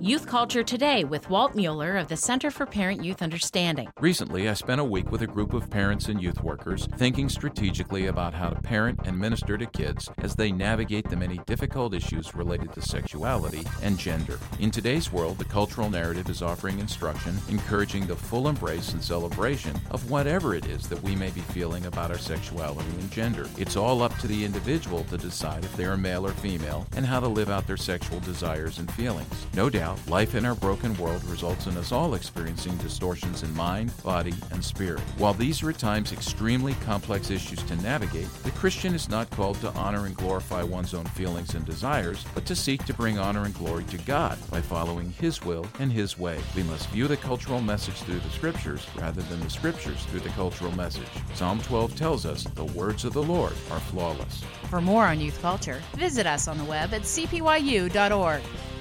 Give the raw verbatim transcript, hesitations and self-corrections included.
Youth Culture Today with Walt Mueller of the Center for Parent-Youth Understanding. Recently, I spent a week with a group of parents and youth workers thinking strategically about how to parent and minister to kids as they navigate the many difficult issues related to sexuality and gender. In today's world, the cultural narrative is offering instruction, encouraging the full embrace and celebration of whatever it is that we may be feeling about our sexuality and gender. It's all up to the individual to decide if they are male or female and how to live out their sexual desires and feelings. No doubt, life in our broken world results in us all experiencing distortions in mind, body, and spirit. While these are at times extremely complex issues to navigate, the Christian is not called to honor and glorify one's own feelings and desires, but to seek to bring honor and glory to God by following His will and His way. We must view the cultural message through the Scriptures rather than the Scriptures through the cultural message. Psalm twelve tells us the words of the Lord are flawless. For more on youth culture, visit us on the web at c p y u dot org.